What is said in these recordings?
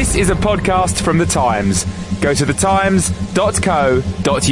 This is a podcast from The Times. Go to thetimes.co.uk.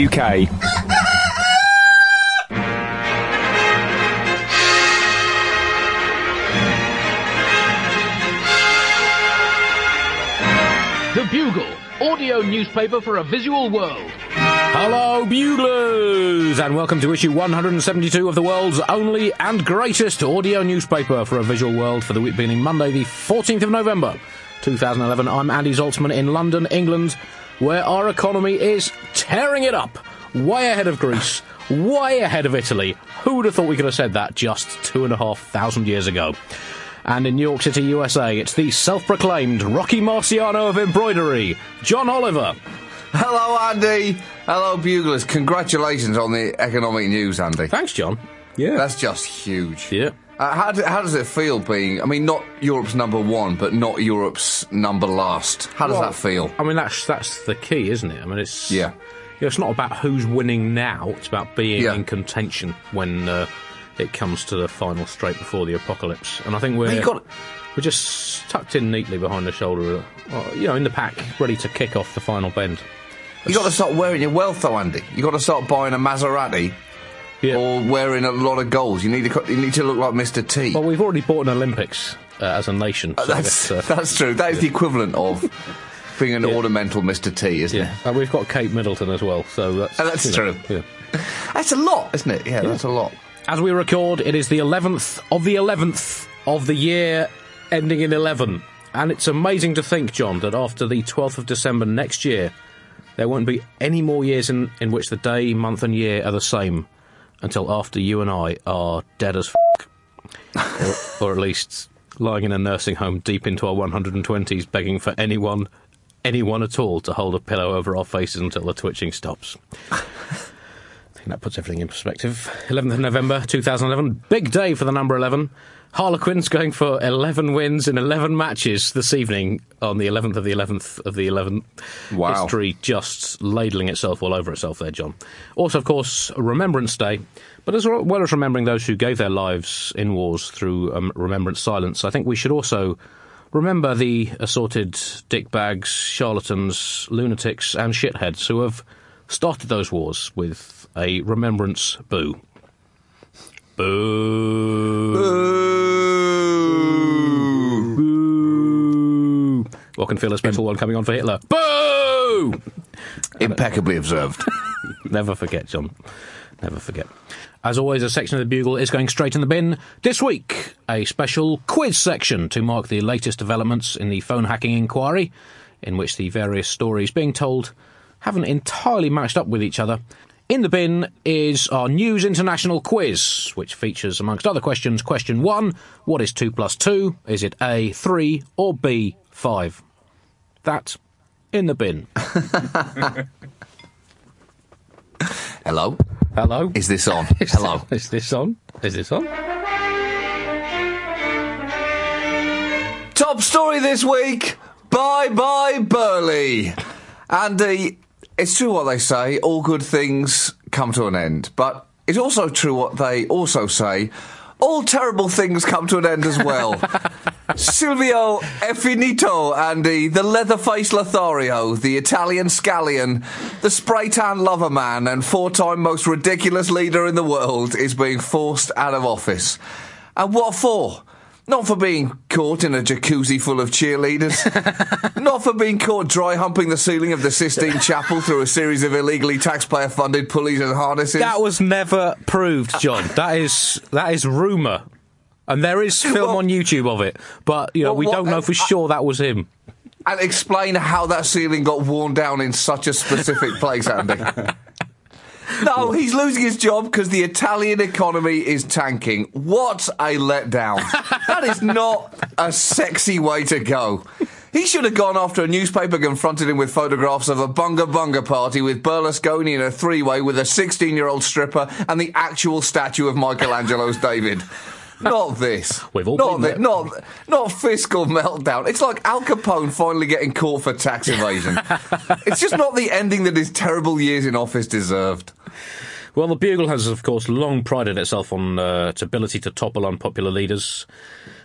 The Bugle, audio newspaper for a visual world. Hello, Buglers, and welcome to issue 172 of the world's only and greatest audio newspaper for a visual world for the week beginning Monday, the 14th of November, 2011. I'm Andy Zaltzman in London, England, where our economy is tearing it up, way ahead of Greece, way ahead of Italy. Who would have thought we could have said that just 2,500 years ago? And in New York City, USA, it's the self-proclaimed Rocky Marciano of embroidery, John Oliver. Hello, Andy. Hello, Buglers. Congratulations on the economic news, Andy. Thanks, John. Yeah. That's just huge. Yeah. How does it feel being, I mean, not Europe's number one, but not Europe's number last? How does that feel? I mean, that's the key, isn't it? I mean, it's... Yeah. It's not about who's winning now. It's about being in contention when it comes to the final straight before the apocalypse. And I think we're just tucked in neatly behind the shoulder, in the pack, ready to kick off the final bend. You got to start wearing your wealth, though, Andy. You got to start buying a Maserati, or wearing a lot of gold. You need to look like Mr. T. Well, we've already bought an Olympics as a nation. So that's true. That is the equivalent of being an ornamental Mr. T, isn't it? And we've got Kate Middleton as well. So that's true. Yeah. That's a lot, isn't it? Yeah, that's a lot. As we record, it is the 11th of the 11th of the year ending in 11. And it's amazing to think, John, that after the 12th of December next year, there won't be any more years in which the day, month and year are the same until after you and I are dead as f***. or at least lying in a nursing home deep into our 120s begging for anyone at all to hold a pillow over our faces until the twitching stops. I think that puts everything in perspective. 11th of November 2011, big day for the number 11. Harlequins going for 11 wins in 11 matches this evening on the 11th of the 11th of the 11th. Wow. History just ladling itself all over itself there, John. Also, of course, Remembrance Day, but as well as remembering those who gave their lives in wars through remembrance silence, I think we should also remember the assorted dickbags, charlatans, lunatics and shitheads who have started those wars with a remembrance boo. Boo. Boo. Boo. What can feel a special one coming on for Hitler? Boo! Impeccably observed. Never forget, John. Never forget. As always, a section of the Bugle is going straight in the bin. This week, a special quiz section to mark the latest developments in the phone hacking inquiry, in which the various stories being told haven't entirely matched up with each other. In the bin is our News International quiz, which features, amongst other questions, question 1, what is 2 plus 2? Is it A, 3, or B, 5? That in the bin. Hello? Hello? Is this on? Hello? Is this on? Is this on? Top story this week. Bye-bye Burley. Andy, it's true what they say, all good things come to an end. But it's also true what they also say, all terrible things come to an end as well. Silvio è finito, Andy, the leather-faced Lothario, the Italian scallion, the spray-tan lover man and 4-time most ridiculous leader in the world is being forced out of office. And what for? Not for being caught in a jacuzzi full of cheerleaders. Not for being caught dry humping the ceiling of the Sistine Chapel through a series of illegally taxpayer-funded pulleys and harnesses. That was never proved, John. That is rumour. And there is film on YouTube of it. But, we don't know for sure that was him. And explain how that ceiling got worn down in such a specific place, Andy. No, he's losing his job because the Italian economy is tanking. What a letdown. That is not a sexy way to go. He should have gone after a newspaper confronted him with photographs of a bunga party with Berlusconi in a three-way with a 16-year-old stripper and the actual statue of Michelangelo's David. Not this. We've all been there. Not fiscal meltdown. It's like Al Capone finally getting caught for tax evasion. It's just not the ending that his terrible years in office deserved. Well, the Bugle has, of course, long prided itself on its ability to topple unpopular leaders.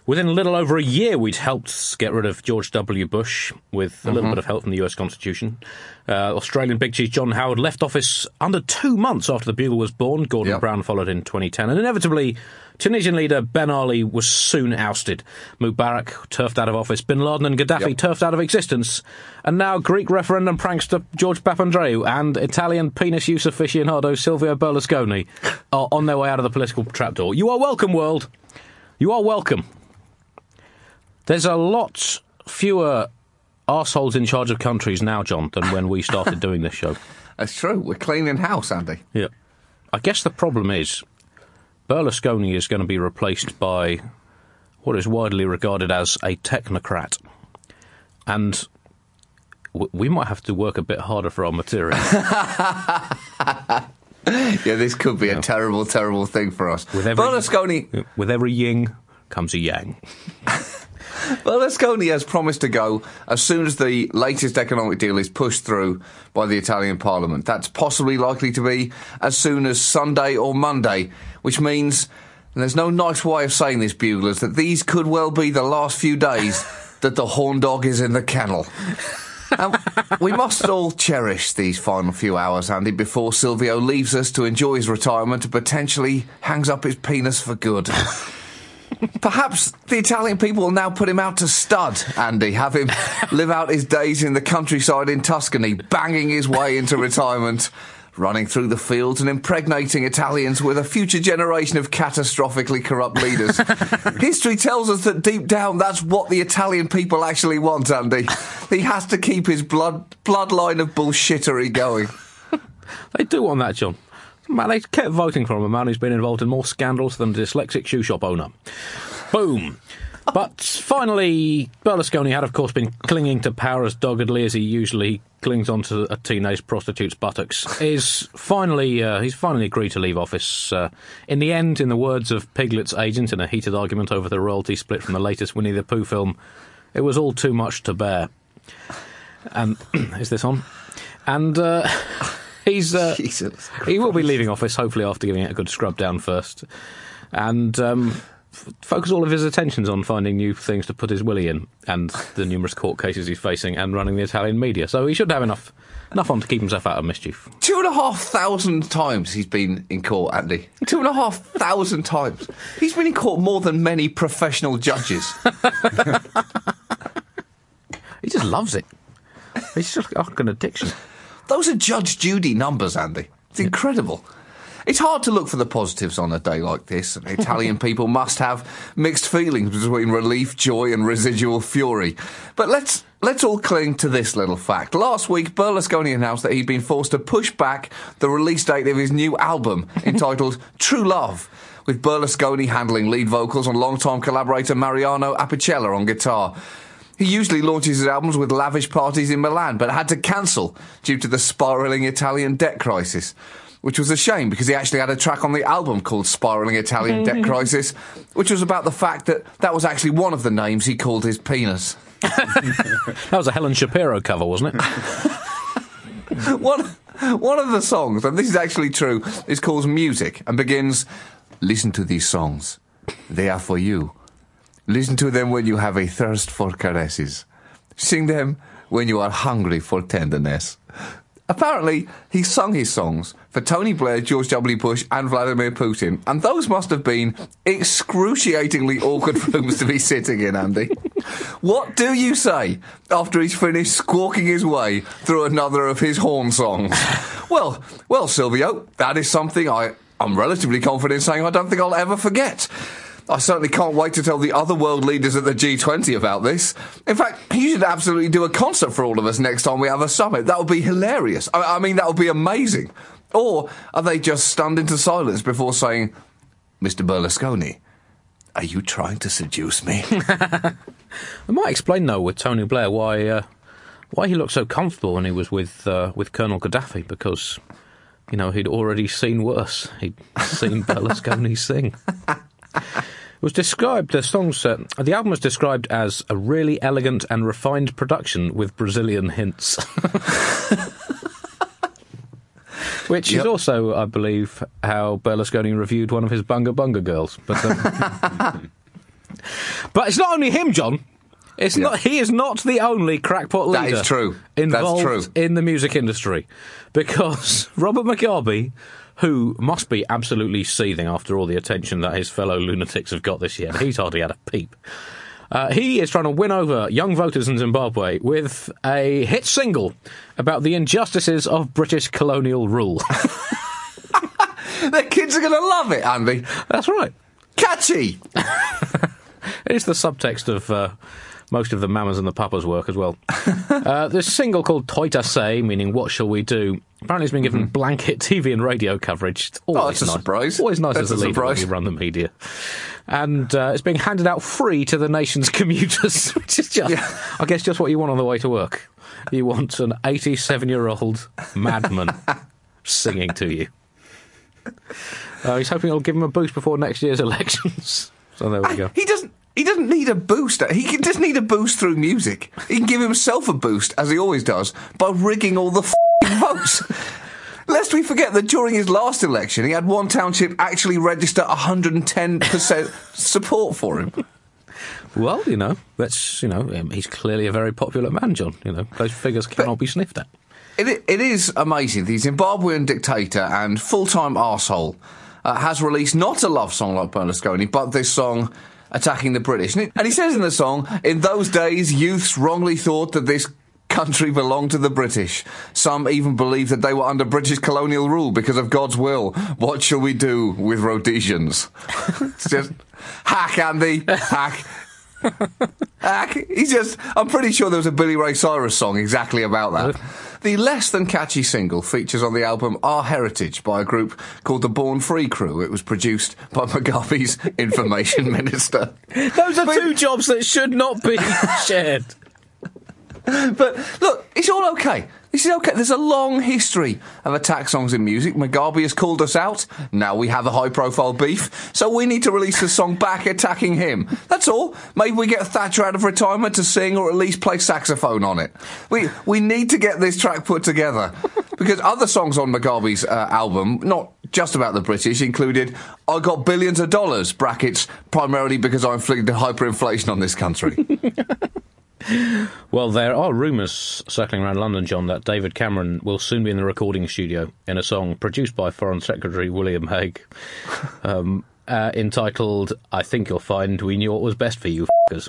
Within a little over a year, we'd helped get rid of George W. Bush with a little bit of help from the US Constitution. Australian Big Chief John Howard left office under 2 months after the Bugle was born. Gordon Brown followed in 2010. And inevitably, Tunisian leader Ben Ali was soon ousted. Mubarak turfed out of office. Bin Laden and Gaddafi turfed out of existence. And now Greek referendum prankster George Papandreou and Italian penis use aficionado Silvio Berlusconi are on their way out of the political trapdoor. You are welcome, world. You are welcome. There's a lot fewer arseholes in charge of countries now, John, than when we started doing this show. That's true. We're cleaning house, Andy. Yeah. I guess the problem is Berlusconi is going to be replaced by what is widely regarded as a technocrat. And we might have to work a bit harder for our material. Yeah, this could be a terrible, terrible thing for us. Berlusconi... With every yin comes a yang. Berlusconi has promised to go as soon as the latest economic deal is pushed through by the Italian Parliament. That's possibly likely to be as soon as Sunday or Monday, which means, and there's no nice way of saying this, Buglers, that these could well be the last few days that the horn dog is in the kennel. We must all cherish these final few hours, Andy, before Silvio leaves us to enjoy his retirement and potentially hangs up his penis for good. Perhaps the Italian people will now put him out to stud, Andy, have him live out his days in the countryside in Tuscany, banging his way into retirement, running through the fields and impregnating Italians with a future generation of catastrophically corrupt leaders. History tells us that deep down that's what the Italian people actually want, Andy. He has to keep his bloodline of bullshittery going. They do want that, John. Man, they kept voting for him, a man who's been involved in more scandals than a dyslexic shoe shop owner. Boom. But finally, Berlusconi had, of course, been clinging to power as doggedly as he usually clings onto a teenage prostitute's buttocks. He's finally agreed to leave office. In the end, in the words of Piglet's agent in a heated argument over the royalty split from the latest Winnie the Pooh film, it was all too much to bear. And is this on? And he will be leaving office, hopefully after giving it a good scrub down first. And focus all of his attentions on finding new things to put his willy in, and the numerous court cases he's facing, and running the Italian media. So he should have enough on to keep himself out of mischief. 2,500 times he's been in court, Andy. 2,500 times. He's been in court more than many professional judges. He just loves it. He's just like an addiction. Those are Judge Judy numbers, Andy. It's incredible. It's hard to look for the positives on a day like this. Italian people must have mixed feelings between relief, joy and residual fury. But let's all cling to this little fact. Last week, Berlusconi announced that he'd been forced to push back the release date of his new album, entitled True Love, with Berlusconi handling lead vocals and longtime collaborator Mariano Apicella on guitar. He usually launches his albums with lavish parties in Milan, but had to cancel due to the spiralling Italian debt crisis. Which was a shame, because he actually had a track on the album called Spiralling Italian Debt Crisis, which was about the fact that was actually one of the names he called his penis. That was a Helen Shapiro cover, wasn't it? One of the songs, and this is actually true, is called Music, and begins, "Listen to these songs. They are for you. Listen to them when you have a thirst for caresses. Sing them when you are hungry for tenderness." Apparently, he sung his songs for Tony Blair, George W. Bush and Vladimir Putin, and those must have been excruciatingly awkward rooms to be sitting in, Andy. What do you say after he's finished squawking his way through another of his horn songs? Well, Silvio, that is something I'm relatively confident in saying I don't think I'll ever forget. I certainly can't wait to tell the other world leaders at the G20 about this. In fact, you should absolutely do a concert for all of us next time we have a summit. That would be hilarious. I mean, that would be amazing. Or are they just stunned into silence before saying, "Mr. Berlusconi, are you trying to seduce me?" I might explain, though, with Tony Blair why he looked so comfortable when he was with Colonel Gaddafi, because, you know, he'd already seen worse. He'd seen Berlusconi sing. It was described, the album was described as a really elegant and refined production with Brazilian hints. Which is also, I believe, how Berlusconi reviewed one of his Bunga Bunga girls. But But it's not only him, John. It's not. He is not the only crackpot leader. That is true. Involved That's true. in the music industry, because Robert Mugabe, who must be absolutely seething after all the attention that his fellow lunatics have got this year, he's hardly had a peep. He is trying to win over young voters in Zimbabwe with a hit single about the injustices of British colonial rule. The kids are going to love it, Andy. That's right. Catchy. It's the subtext of most of the Mamas and the Papas work as well. This single called Toita Say, meaning what shall we do, apparently has been given blanket TV and radio coverage. It's always that's a nice. surprise. Always nice That's as a a leader when surprise. you run the media. And it's being handed out free to the nation's commuters, which is just, I guess, just what you want on the way to work. You want an 87-year-old madman singing to you. He's hoping it'll give him a boost before next year's elections. So there we go. He doesn't need a boost. He can just need a boost through music. He can give himself a boost, as he always does, by rigging all the f***ing votes. Lest we forget that during his last election, he had one township actually register 110% support for him. Well, he's clearly a very popular man, John. Those figures cannot be sniffed at. It is amazing. The Zimbabwean dictator and full-time arsehole has released not a love song like Berlusconi, but this song attacking the British. And he says in the song, in those days, youths wrongly thought that this country belonged to the British. Some even believed that they were under British colonial rule because of God's will. What shall we do with Rhodesians? It's just hack, Andy, hack. Hack. I'm pretty sure there was a Billy Ray Cyrus song exactly about that. The less than catchy single features on the album Our Heritage by a group called the Born Free Crew. It was produced by Mugabe's information minister. Those are two jobs that should not be shared. But look, it's all okay. This is okay. There's a long history of attack songs in music. Mugabe has called us out. Now we have a high-profile beef, so we need to release a song back attacking him. That's all. Maybe we get Thatcher out of retirement to sing or at least play saxophone on it. We need to get this track put together. Because other songs on Mugabe's album, not just about the British, included I Got Billions of Dollars, brackets, primarily because I inflicted hyperinflation on this country. Well, there are rumours circling around London, John, that David Cameron will soon be in the recording studio in a song produced by Foreign Secretary William Hague, entitled I Think You'll Find We Knew What Was Best for You, f***ers.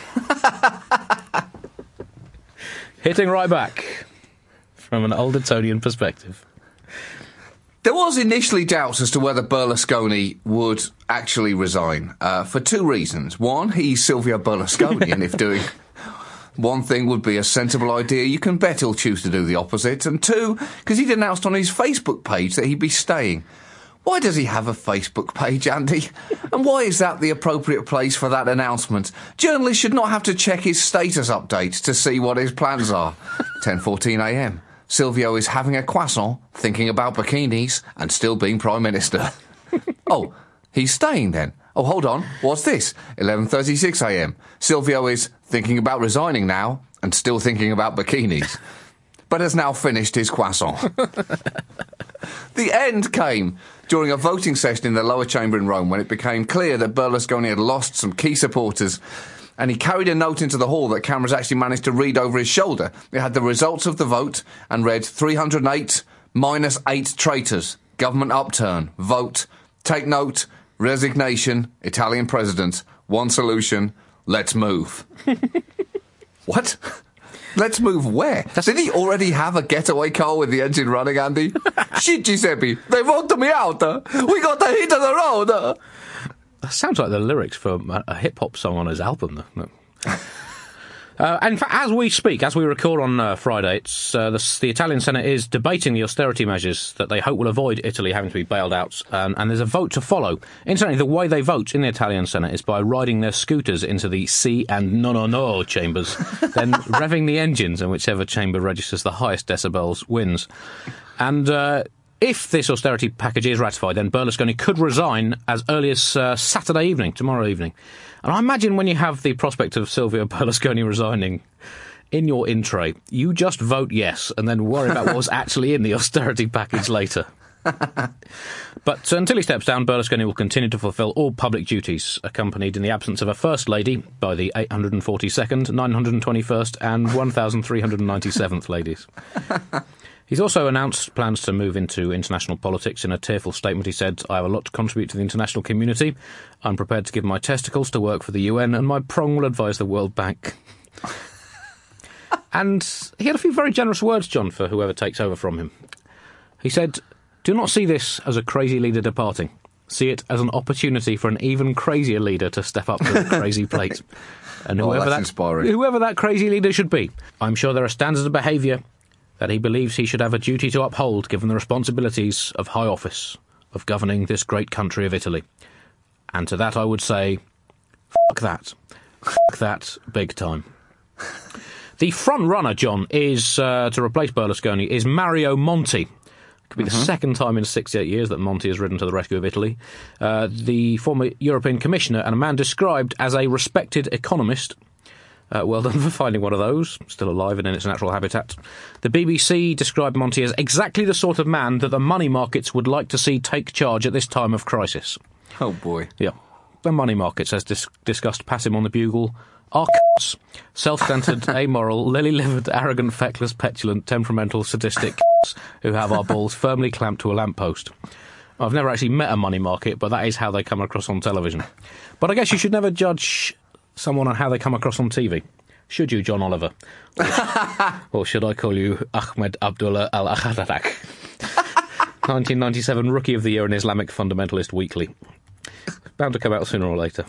Hitting right back from an old Etonian perspective. There was initially doubts as to whether Berlusconi would actually resign, for two reasons. One, he's Silvio Berlusconi, and if doing one thing would be a sensible idea, you can bet he'll choose to do the opposite. And two, because he'd announced on his Facebook page that he'd be staying. Why does he have a Facebook page, Andy? And why is that the appropriate place for that announcement? Journalists should not have to check his status updates to see what his plans are. 10:14 a.m. Silvio is having a croissant, thinking about bikinis, and still being Prime Minister. Oh, he's staying then. Oh, hold on. What's this? 11:36 a.m. Silvio is thinking about resigning now and still thinking about bikinis, but has now finished his croissant. The end came during a voting session in the lower chamber in Rome when it became clear that Berlusconi had lost some key supporters, and he carried a note into the hall that cameras actually managed to read over his shoulder. It had the results of the vote and read 308 minus 8 traitors, government upturn, vote, take note, resignation, Italian president, one solution, let's move. What? Let's move where? Did he already have a getaway car with the engine running, Andy? Shit, Giuseppe, they voted me out. We got the hit of the road. That sounds like the lyrics for a hip-hop song on his album, though. And as we speak, as we record on Friday, it's the Italian Senate is debating the austerity measures that they hope will avoid Italy having to be bailed out, and there's a vote to follow. Incidentally, the way they vote in the Italian Senate is by riding their scooters into the sì and no chambers, then revving the engines, and whichever chamber registers the highest decibels wins. And if this austerity package is ratified, then Berlusconi could resign as early as Saturday evening, tomorrow evening. And I imagine when you have the prospect of Silvio Berlusconi resigning in your in tray, you just vote yes and then worry about what was actually in the austerity package later. But until he steps down, Berlusconi will continue to fulfil all public duties, accompanied in the absence of a First Lady by the 842nd, 921st and 1397th ladies. He's also announced plans to move into international politics. In a tearful statement, he said, "I have a lot to contribute to the international community. I'm prepared to give my testicles to work for the UN, and my prong will advise the World Bank." And he had a few very generous words, John, for whoever takes over from him. He said, "Do not see this as a crazy leader departing. See it as an opportunity for an even crazier leader to step up to the crazy plate. And whoever, whoever that crazy leader should be, I'm sure there are standards of behaviour that he believes he should have a duty to uphold given the responsibilities of high office, of governing this great country of Italy. And to that I would say, fuck that. Fuck that big time." The front runner, John, is to replace Berlusconi is Mario Monti. It could be the second time in 68 years that Monti has ridden to the rescue of Italy. The former European Commissioner and a man described as a respected economist. Well done for finding one of those, still alive and in its natural habitat. The BBC described Monti as exactly the sort of man that the money markets would like to see take charge at this time of crisis. Oh, boy. Yeah. The money markets, as discussed, pass him on the bugle, are c***s. Self-centred, amoral, lily-livered, arrogant, feckless, petulant, temperamental, sadistic c***s who have our balls firmly clamped to a lamppost. I've never actually met a money market, but that is how they come across on television. But I guess you should never judge someone on how they come across on TV. Should you, John Oliver? Or should I call you Ahmed Abdullah Al-Akhadadak? 1997 Rookie of the Year in Islamic Fundamentalist Weekly. Bound to come out sooner or later.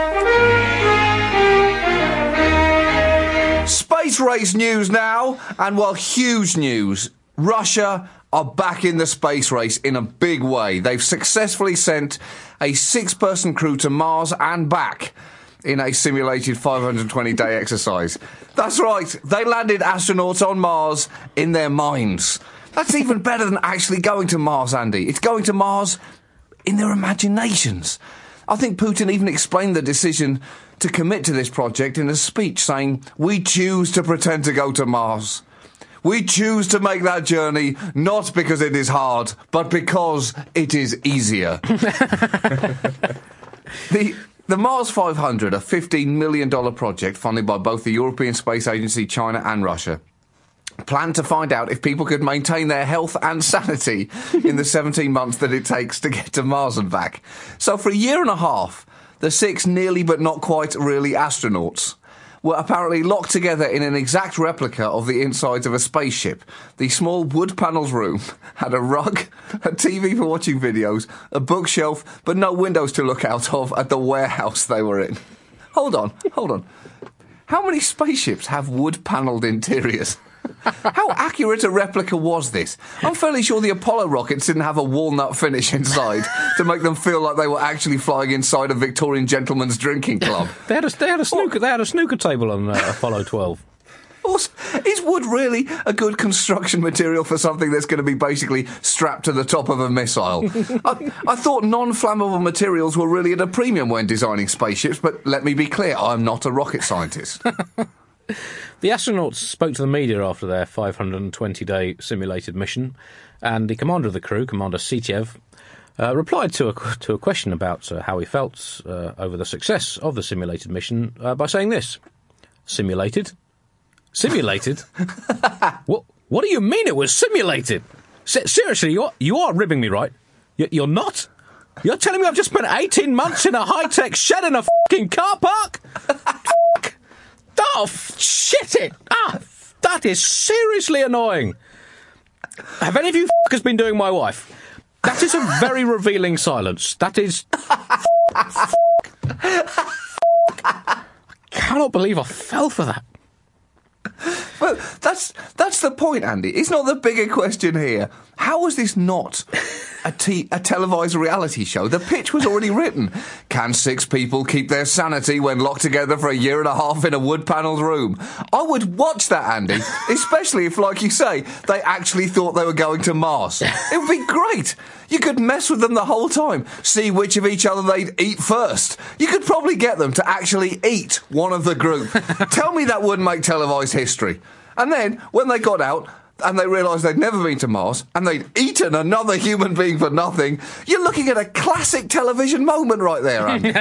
Space race news now, and well, huge news. Russia are back in the space race in a big way. They've successfully sent a 6-person crew to Mars and back in a simulated 520-day exercise. That's right, they landed astronauts on Mars in their minds. That's even better than actually going to Mars, Andy. It's going to Mars in their imaginations. I think Putin even explained the decision to commit to this project in a speech, saying, "We choose to pretend to go to Mars. We choose to make that journey not because it is hard, but because it is easier." The Mars 500, a $15 million project funded by both the European Space Agency, China and Russia, planned to find out if people could maintain their health and sanity in the 17 months that it takes to get to Mars and back. So for a year and a half, the 6 nearly but not quite really astronauts were apparently locked together in an exact replica of the insides of a spaceship. The small wood panels room had a rug, a TV for watching videos, a bookshelf, but no windows to look out of at the warehouse they were in. Hold on. How many spaceships have wood-panelled interiors? How accurate a replica was this? I'm fairly sure the Apollo rockets didn't have a walnut finish inside to make them feel like they were actually flying inside a Victorian gentleman's drinking club. They had a snooker table on Apollo 12. Also, is wood really a good construction material for something that's going to be basically strapped to the top of a missile? I thought non-flammable materials were really at a premium when designing spaceships, but let me be clear, I'm not a rocket scientist. The astronauts spoke to the media after their 520-day simulated mission, and the commander of the crew, Commander Sityev, replied to a question about how he felt over the success of the simulated mission by saying this: "Simulated? Simulated? What do you mean it was simulated? Seriously, you are ribbing me, right? You're not? You're telling me I've just spent 18 months in a high-tech shed in a fucking car park? Oh, shit it! That is seriously annoying. Have any of you fuckers been doing my wife? That is a very revealing silence. That is... I cannot believe I fell for that. Well, that's the point, Andy. It's not the bigger question here. How was this not a televised reality show? The pitch was already written. Can 6 people keep their sanity when locked together for a year and a half in a wood-panelled room? I would watch that, Andy, especially if, like you say, they actually thought they were going to Mars. It would be great. You could mess with them the whole time, see which of each other they'd eat first. You could probably get them to actually eat one of the group. Tell me that wouldn't make televised history. And then, when they got out, and they realised they'd never been to Mars, and they'd eaten another human being for nothing, you're looking at a classic television moment right there, Andy.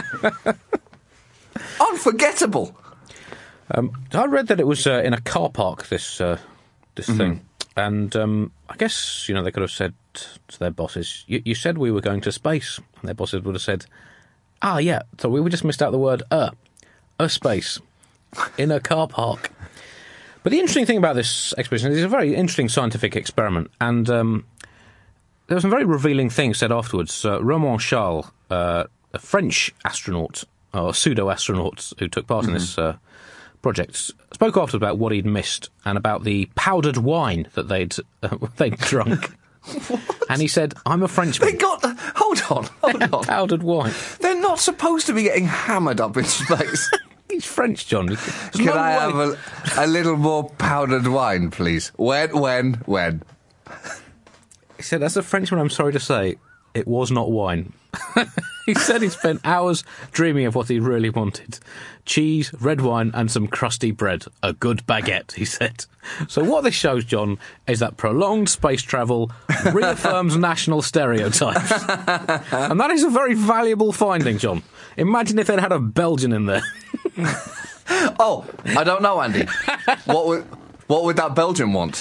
Unforgettable. I read that it was in a car park, this thing. And I guess, they could have said to their bosses, you said we were going to space. And their bosses would have said, yeah, so we just missed out the word space, in a car park. But the interesting thing about this expedition is it's a very interesting scientific experiment. And there were some very revealing things said afterwards. Romain Charles, a French astronaut, or pseudo-astronaut who took part in this project, spoke after about what he'd missed and about the powdered wine that they'd drunk. And he said, I'm a Frenchman. Hold on. Powdered wine. They're not supposed to be getting hammered up in space. He's French, John. Can I have a little more powdered wine, please? When? He said, as a Frenchman, I'm sorry to say, it was not wine. He said he spent hours dreaming of what he really wanted. Cheese, red wine, and some crusty bread. A good baguette, he said. So what this shows, John, is that prolonged space travel reaffirms national stereotypes. And that is a very valuable finding, John. Imagine if they'd had a Belgian in there. Oh, I don't know, Andy. What would that Belgian want?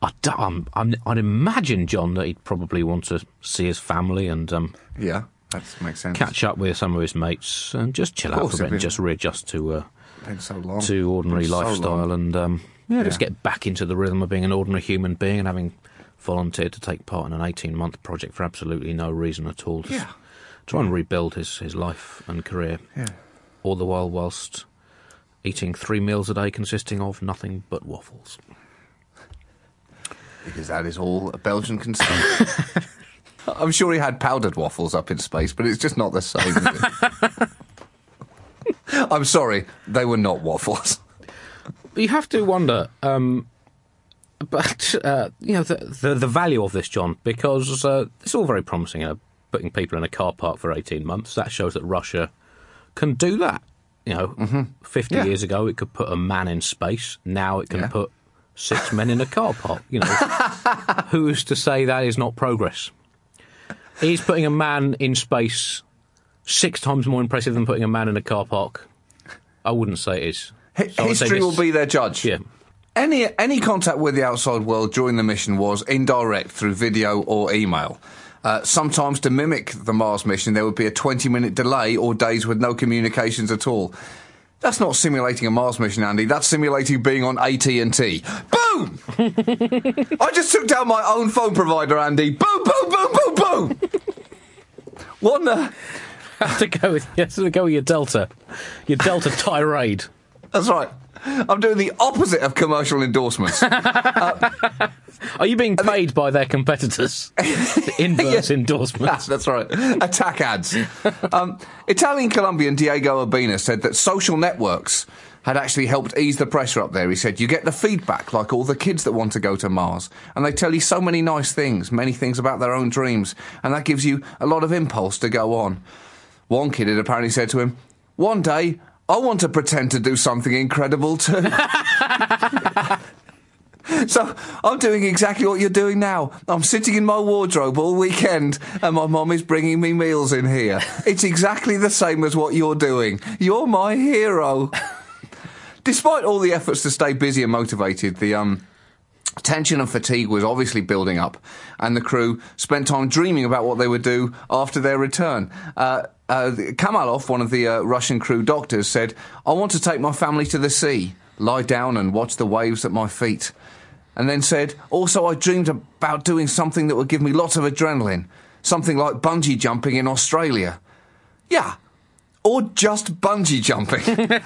I'd imagine, John, that he'd probably want to see his family and yeah, that makes sense. Catch up with some of his mates and just chill out for a bit and just readjust to ordinary lifestyle and just get back into the rhythm of being an ordinary human being and having volunteered to take part in an 18-month project for absolutely no reason at all. Just try and rebuild his life and career. Yeah. All the while whilst eating 3 meals a day consisting of nothing but waffles. Because that is all a Belgian can say. I'm sure he had powdered waffles up in space, but it's just not the same, is it? I'm sorry, they were not waffles. You have to wonder, but the value of this, John, because it's all very promising. Putting people in a car park for 18 months, that shows that Russia can do that. 50 years ago it could put a man in space. Now it can put 6 men in a car park. Who's to say that is not progress? He's putting a man in space 6 times more impressive than putting a man in a car park. I wouldn't say it is. History will be their judge. Yeah. Any contact with the outside world during the mission was indirect through video or email. Sometimes to mimic the Mars mission, there would be a 20-minute delay or days with no communications at all. That's not simulating a Mars mission, Andy. That's simulating being on AT&T. Boom! I just took down my own phone provider, Andy. Boom, boom, boom, boom, boom! What the... Have to go with your Delta. Your Delta tirade. That's right. I'm doing the opposite of commercial endorsements. Are you being paid by their competitors? Inverse endorsements. That's right. Attack ads. Italian Colombian Diego Urbina said that social networks had actually helped ease the pressure up there. He said, you get the feedback like all the kids that want to go to Mars, and they tell you so many nice things, many things about their own dreams, and that gives you a lot of impulse to go on. One kid had apparently said to him, one day, I want to pretend to do something incredible too. So I'm doing exactly what you're doing now. I'm sitting in my wardrobe all weekend and my mum is bringing me meals in here. It's exactly the same as what you're doing. You're my hero. Despite all the efforts to stay busy and motivated, the tension and fatigue was obviously building up, and the crew spent time dreaming about what they would do after their return. Kamalov, one of the Russian crew doctors, said, I want to take my family to the sea, lie down and watch the waves at my feet. And then said, also I dreamed about doing something that would give me lots of adrenaline, something like bungee jumping in Australia. Yeah, or just bungee jumping.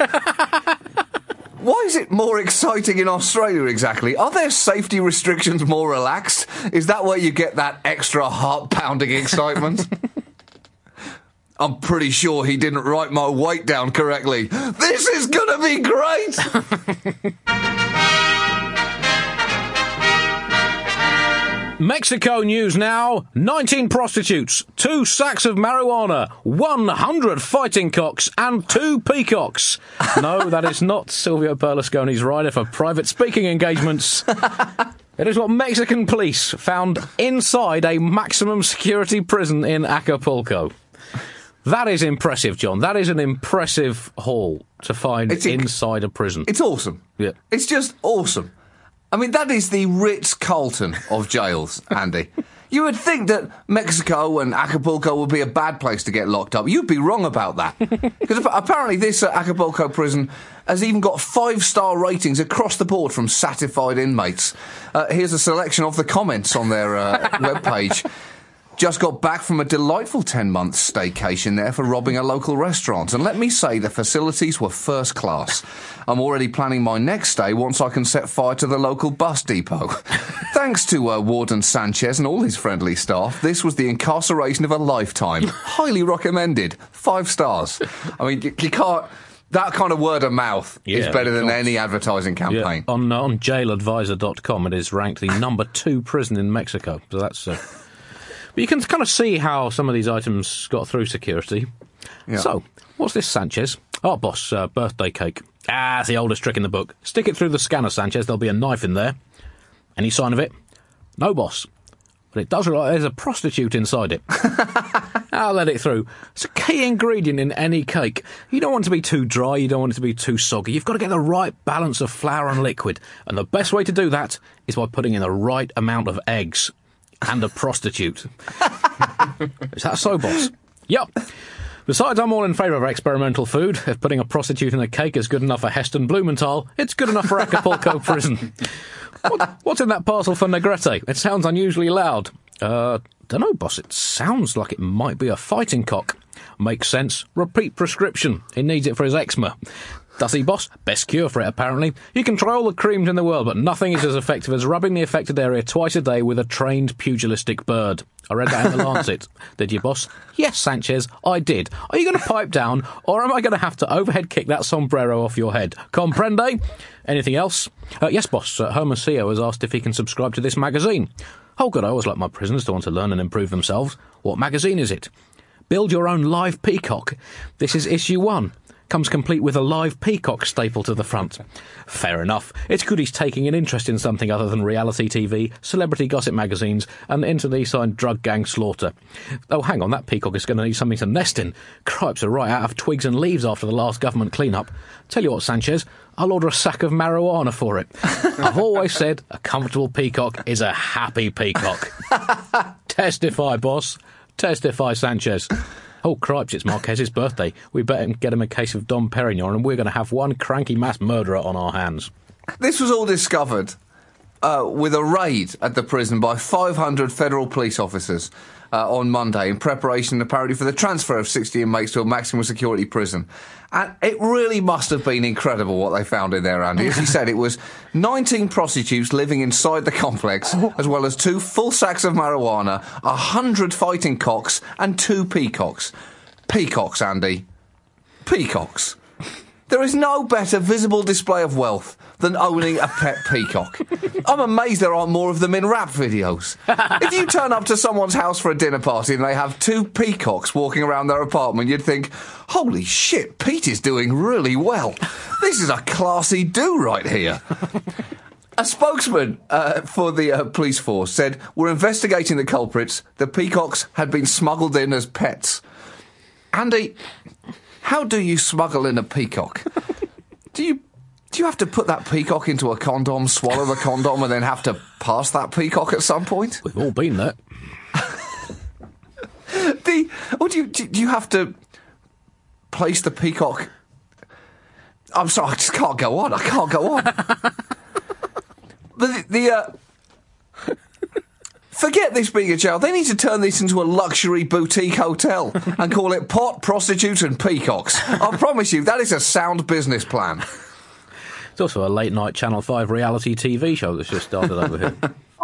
Why is it more exciting in Australia exactly? Are their safety restrictions more relaxed? Is that where you get that extra heart-pounding excitement? I'm pretty sure he didn't write my weight down correctly. This is gonna be great! Mexico news now. 19 prostitutes, 2 sacks of marijuana, 100 fighting cocks and 2 peacocks. No, that is not Silvio Berlusconi's rider for private speaking engagements. It is what Mexican police found inside a maximum security prison in Acapulco. That is impressive, John. That is an impressive haul to find inside a prison. It's awesome. Yeah. It's just awesome. I mean, that is the Ritz-Carlton of jails, Andy. You would think that Mexico and Acapulco would be a bad place to get locked up. You'd be wrong about that. Because apparently this Acapulco prison has even got 5-star ratings across the board from satisfied inmates. Here's a selection of the comments on their webpage. Just got back from a delightful 10-month staycation there for robbing a local restaurant. And let me say, the facilities were first class. I'm already planning my next stay once I can set fire to the local bus depot. Thanks to Warden Sanchez and all his friendly staff, this was the incarceration of a lifetime. Highly recommended. 5 stars. I mean, you can't... That kind of word of mouth is better than any advertising campaign. Yeah. On jailadvisor.com, it is ranked the number 2 prison in Mexico. So that's... But you can kind of see how some of these items got through security. Yeah. So, what's this, Sanchez? Oh, boss, birthday cake. Ah, it's the oldest trick in the book. Stick it through the scanner, Sanchez. There'll be a knife in there. Any sign of it? No, boss. But it does look like there's a prostitute inside it. I'll let it through. It's a key ingredient in any cake. You don't want it to be too dry, you don't want it to be too soggy. You've got to get the right balance of flour and liquid. And the best way to do that is by putting in the right amount of eggs. And a prostitute. Is that so, boss? Yep. Besides, I'm all in favour of experimental food. If putting a prostitute in a cake is good enough for Heston Blumenthal, it's good enough for Acapulco prison. What's in that parcel for Negrete? It sounds unusually loud. Dunno, boss. It sounds like it might be a fighting cock. Makes sense. Repeat prescription. He needs it for his eczema. Does he, boss? Best cure for it, apparently. You can try all the creams in the world, but nothing is as effective as rubbing the affected area twice a day with a trained pugilistic bird. I read that in the Lancet. Did you, boss? Yes, Sanchez, I did. Are you going to pipe down, or am I going to have to overhead kick that sombrero off your head? Comprende? Anything else? Yes, boss. Hermosillo has asked if he can subscribe to this magazine. Oh, good, I always like my prisoners to want to learn and improve themselves. What magazine is it? Build Your Own Live Peacock. This is issue 1. Comes complete with a live peacock staple to the front. Fair enough. It's good he's taking an interest in something other than reality TV, celebrity gossip magazines, and internecine drug gang slaughter. Oh, hang on, that peacock is going to need something to nest in. Cripes are right out of twigs and leaves after the last government clean-up. Tell you what, Sanchez, I'll order a sack of marijuana for it. I've always said a comfortable peacock is a happy peacock. Testify, boss. Testify, Sanchez. Oh, cripes, it's Marquez's birthday. We better get him a case of Dom Perignon, and we're going to have one cranky mass murderer on our hands. This was all discovered with a raid at the prison by 500 federal police officers on Monday in preparation, apparently, for the transfer of 60 inmates to a maximum security prison. And it really must have been incredible what they found in there, Andy. As you said, it was 19 prostitutes living inside the complex, as well as 2 full sacks of marijuana, 100 fighting cocks, and 2 peacocks. Peacocks, Andy. Peacocks. There is no better visible display of wealth than owning a pet peacock. I'm amazed there aren't more of them in rap videos. If you turn up to someone's house for a dinner party and they have 2 peacocks walking around their apartment, you'd think, holy shit, Pete is doing really well. This is a classy do right here. A spokesman for the police force said, we're investigating the culprits. The peacocks had been smuggled in as pets. Andy, how do you smuggle in a peacock? Do you have to put that peacock into a condom, swallow the condom, and then have to pass that peacock at some point? We've all been there. Do you have to place the peacock... I'm sorry, I just can't go on. I can't go on. But forget this being a jail. They need to turn this into a luxury boutique hotel and call it Pot, Prostitute and Peacocks. I promise you, that is a sound business plan. It's also a late-night Channel 5 reality TV show that's just started over here.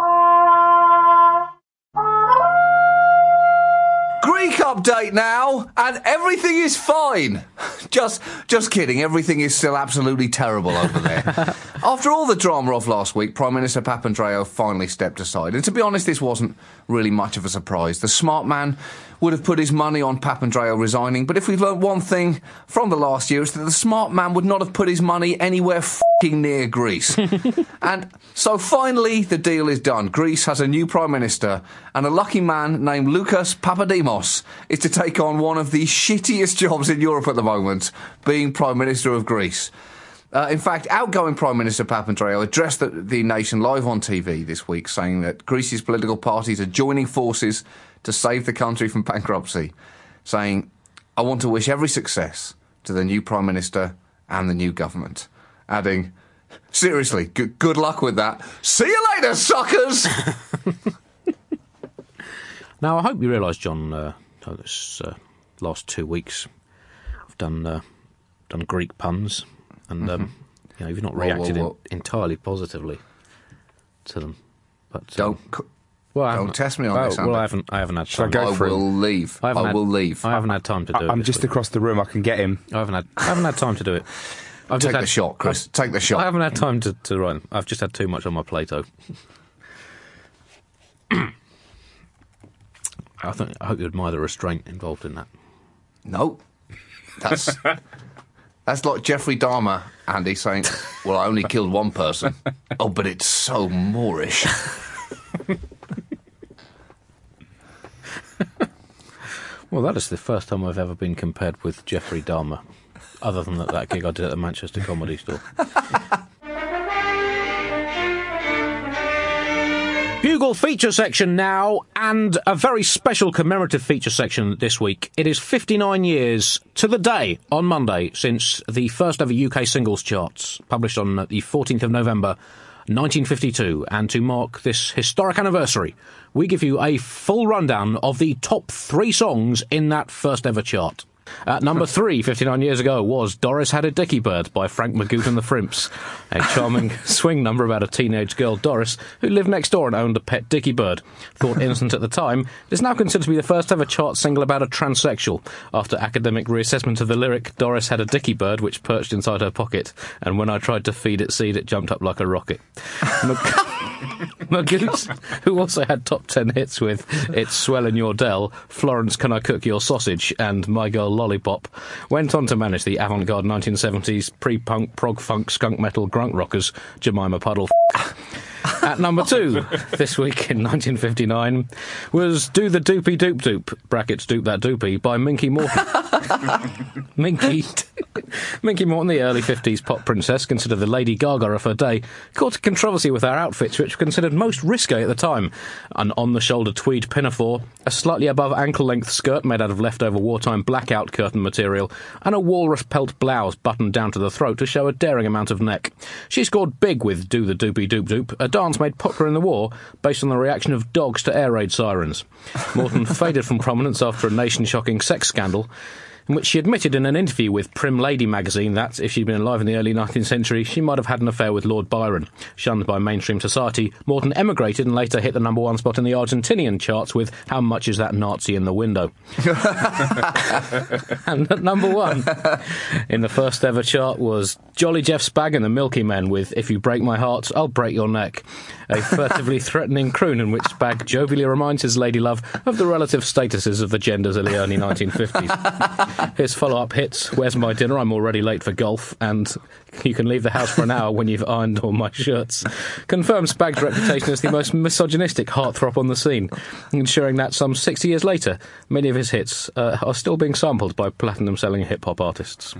Greek update now, and everything is fine. Just kidding, everything is still absolutely terrible over there. After all the drama of last week, Prime Minister Papandreou finally stepped aside. And to be honest, this wasn't really much of a surprise. The smart man would have put his money on Papandreou resigning, but if we've learnt one thing from the last year, it's that the smart man would not have put his money anywhere near Greece. And so finally the deal is done. Greece has a new Prime Minister, and a lucky man named Lucas Papademos is to take on one of the shittiest jobs in Europe at the moment, being Prime Minister of Greece. In fact, outgoing Prime Minister Papandreou addressed the nation live on TV this week, saying that Greece's political parties are joining forces to save the country from bankruptcy, saying, "I want to wish every success to the new Prime Minister and the new government," adding, "Seriously, good luck with that. See you later, suckers!" Now, I hope you realise, John, this last 2 weeks I've done Greek puns, and you've not reacted entirely positively to them. But Don't test me on this, Andy. Well, I haven't had time. I will leave. I will leave. I haven't had time to do it. I'm just across the room. I can get him. I haven't had time to do it. Take the shot, Chris. Take the shot. I haven't had time to write them. I've just had too much on my plate-o. I hope you admire the restraint involved in that. No. That's like Jeffrey Dahmer, Andy, saying, "Well, I only killed one person." Oh, but it's so Moorish. Well, that is the first time I've ever been compared with Jeffrey Dahmer, other than that gig I did at the Manchester Comedy Store. Bugle feature section now, and a very special commemorative feature section this week. It is 59 years to the day on Monday since the first ever UK singles charts, published on the 14th of November 1952, and to mark this historic anniversary, we give you a full rundown of the top 3 songs in that first ever chart. At number 3, 59 years ago, was Doris Had a Dicky Bird by Frank Magoo and the Frimps, a charming swing number about a teenage girl, Doris, who lived next door and owned a pet dicky bird. Thought innocent at the time, it is now considered to be the first ever chart single about a transsexual, after academic reassessment of the lyric Doris Had a Dicky Bird which perched inside her pocket, and when I tried to feed it seed it jumped up like a rocket. Magoo, who also had top 10 hits with It's Swell in Your Dell, Florence Can I Cook Your Sausage and My Girl Lollipop, went on to manage the avant-garde 1970s pre-punk, prog-funk, skunk metal, grunk rockers Jemima Puddle. At number 2, this week in 1959, was Do the Doopy Doop Doop, brackets Doop That Doopy, by Minky Morton. Minky Morton, the early 50s pop princess, considered the Lady Gaga of her day, caught a controversy with her outfits, which were considered most risque at the time. An on-the-shoulder tweed pinafore, a slightly above ankle-length skirt made out of leftover wartime blackout curtain material, and a walrus pelt blouse buttoned down to the throat to show a daring amount of neck. She scored big with Do the Doopy Doop Doop, a dance made popular in the war based on the reaction of dogs to air raid sirens. Morton faded from prominence after a nation-shocking sex scandal, in which she admitted in an interview with Prim Lady magazine that, if she'd been alive in the early 19th century, she might have had an affair with Lord Byron. Shunned by mainstream society, Morton emigrated and later hit the number 1 spot in the Argentinian charts with How Much Is That Nazi in the Window? And at number 1 in the first ever chart was Jolly Jeff Spag and the Milky Men with If You Break My Heart, I'll Break Your Neck, a furtively threatening croon in which Spag jovially reminds his lady love of the relative statuses of the genders of the early 1950s. His follow-up hits, Where's My Dinner, I'm Already Late for Golf, and You Can Leave the House for an Hour When You've Ironed All My Shirts, confirms Spag's reputation as the most misogynistic heartthrob on the scene, ensuring that some 60 years later, many of his hits are still being sampled by platinum-selling hip-hop artists.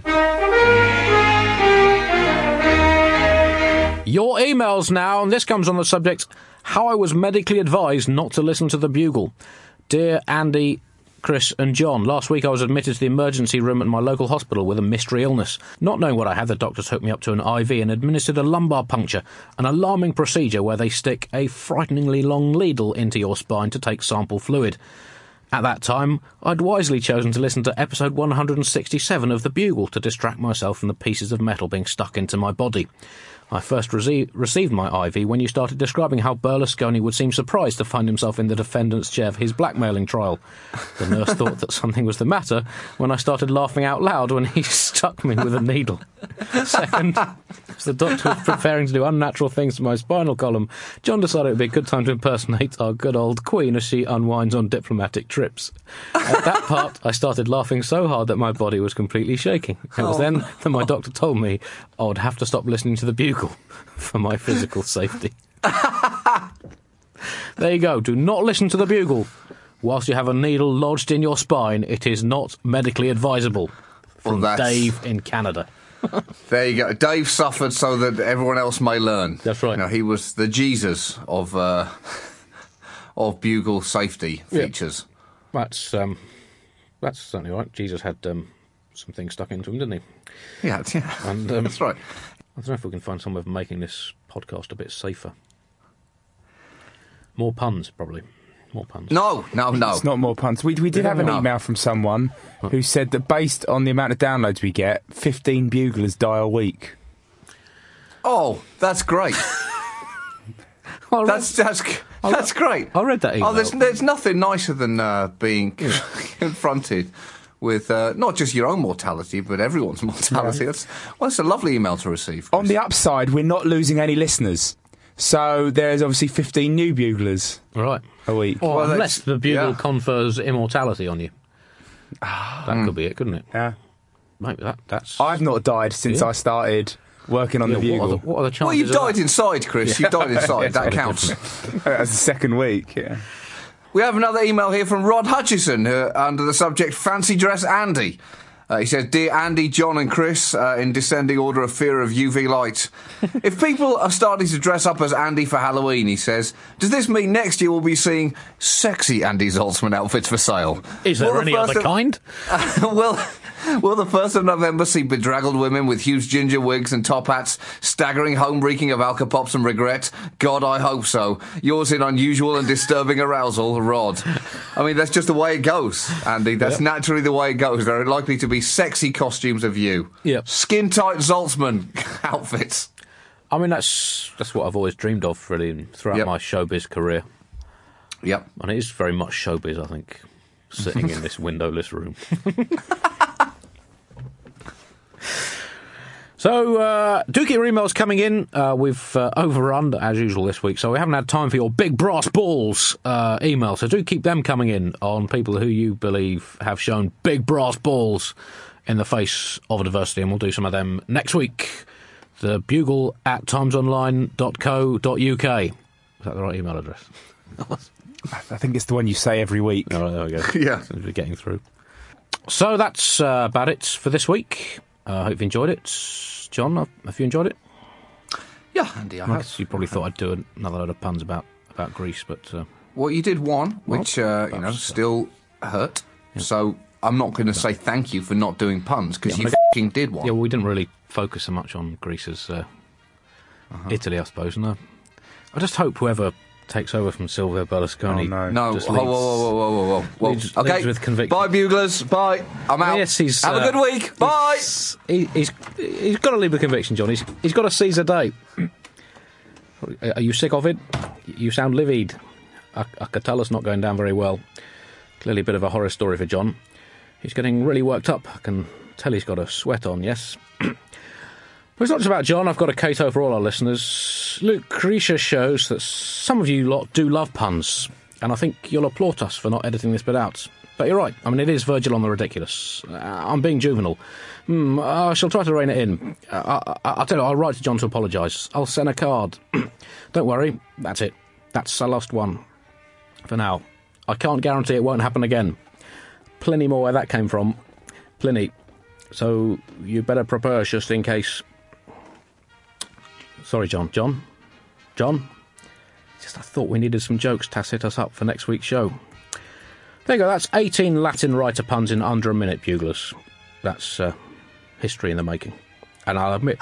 Your emails now, and this comes on the subject, how I was medically advised not to listen to the Bugle. Dear Andy, Chris and John, last week I was admitted to the emergency room at my local hospital with a mystery illness. Not knowing what I had, the doctors hooked me up to an IV and administered a lumbar puncture, an alarming procedure where they stick a frighteningly long needle into your spine to take sample fluid. At that time, I'd wisely chosen to listen to episode 167 of The Bugle to distract myself from the pieces of metal being stuck into my body. I first received my IV when you started describing how Berlusconi would seem surprised to find himself in the defendant's chair for his blackmailing trial. The nurse thought that something was the matter when I started laughing out loud when he stuck me with a needle. Second, as the doctor was preparing to do unnatural things to my spinal column, John decided it would be a good time to impersonate our good old Queen as she unwinds on diplomatic trips. At that part, I started laughing so hard that my body was completely shaking. It was then that my doctor told me I would have to stop listening to the Bugle for my physical safety. There you go. Do not listen to the Bugle whilst you have a needle lodged in your spine. It is not medically advisable. From Dave in Canada. There you go. Dave suffered so that everyone else may learn. That's right. You know, he was the Jesus of Bugle safety features. That's certainly right. Jesus had some things stuck into him, didn't he? Yeah. And, that's right. I don't know if we can find some way of making this podcast a bit safer. More puns, probably. More puns. No. It's not more puns. We did have an email from someone who said that based on the amount of downloads we get, 15 buglers die a week. Oh, that's great. That's great. I read that email. Oh, there's nothing nicer than being confronted with not just your own mortality, but everyone's mortality. Yeah. That's a lovely email to receive. On the upside, we're not losing any listeners. So there's obviously 15 new buglers a week. Well, unless the Bugle confers immortality on you. That could be it, couldn't it? Yeah. Maybe that's... I've not died since I started working on the Bugle. What are the chances? Well, you've died inside, Chris. You've died inside. That counts. That's the second week, yeah. We have another email here from Rod Hutchison under the subject Fancy Dress Andy. He says, Dear Andy, John and Chris, in descending order of fear of UV light, if people are starting to dress up as Andy for Halloween, he says, does this mean next year we'll be seeing sexy Andy Zaltzman outfits for sale? Is there any other kind? Will the 1st of November see bedraggled women with huge ginger wigs and top hats staggering home reeking of Alka-Pops and regret? God, I hope so. Yours in unusual and disturbing arousal, Rod. I mean, that's just the way it goes, Andy. That's naturally the way it goes. There are likely to be sexy costumes of you. Yep. Skin-tight Zaltzman outfits. I mean, that's what I've always dreamed of, really, throughout my showbiz career. Yep. And it is very much showbiz, I think, sitting in this windowless room. So, do keep your emails coming in. We've overrun, as usual, this week, so we haven't had time for your big brass balls email. So do keep them coming in on people who you believe have shown big brass balls in the face of adversity, and we'll do some of them next week. The Bugle at timesonline.co.uk. Is that the right email address? I think it's the one you say every week. Oh, there we go. Yeah. Seems to be getting through. So that's about it for this week. I hope you enjoyed it. John, have you enjoyed it? Yeah, Andy, I have. You probably thought I'd do another load of puns about Greece, but... Well, you did one, which, still hurt. Yeah. So I'm not going to say thank you for not doing puns, because you f***ing did one. Yeah, well, we didn't really focus so much on Greece as Italy, I suppose. No, I just hope whoever takes over from Silvio Berlusconi... Whoa. Leads with conviction. Bye, Buglers. Bye. I'm out. Yes, have a good week. Bye. He's got to leave with conviction, John. He's got to seize a day. Are you sick of it? You sound livid. I could tell it's not going down very well. Clearly a bit of a horror story for John. He's getting really worked up. I can tell he's got a sweat on, yes. But it's not just about John. I've got a Cato for all our listeners. Lucretia shows that some of you lot do love puns, and I think you'll applaud us for not editing this bit out. But you're right. I mean, it is Virgil on the ridiculous. I'm being juvenile. I shall try to rein it in. I'll tell you, I'll write to John to apologise. I'll send a card. Don't worry. That's it. That's the last one. For now. I can't guarantee it won't happen again. Plenty more where that came from. Plenty. So you better prepare just in case. Sorry, John. John? Just I thought we needed some jokes to hit us up for next week's show. There you go. That's 18 Latin writer puns in under a minute, Buglers. That's history in the making. And I'll admit...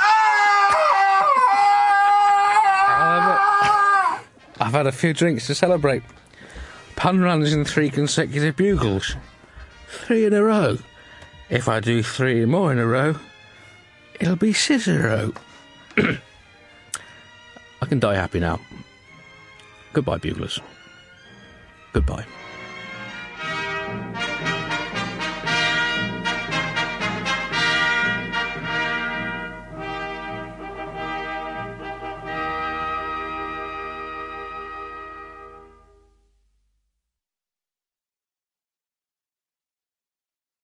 I've had a few drinks to celebrate. Pun runs in 3 consecutive Bugles. 3 in a row. If I do 3 more in a row, it'll be Cicero. I can die happy now. Goodbye, buglers. Goodbye.